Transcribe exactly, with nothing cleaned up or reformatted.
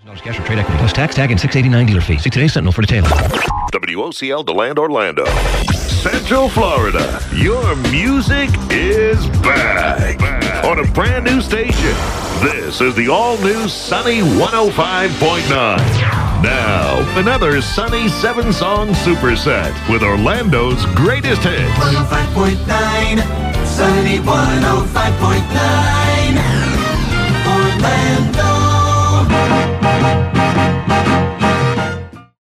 Cash or trade equity plus tax tag and six eighty-nine dealer fee. See today's Sentinel for details. W O C L DeLand Orlando. Central Florida. Your music is back. back on a brand new station. This is the all-new Sunny one oh five point nine. Now, another Sunny seven-song superset with Orlando's greatest hits. one oh five point nine, Sunny one oh five point nine, Orlando.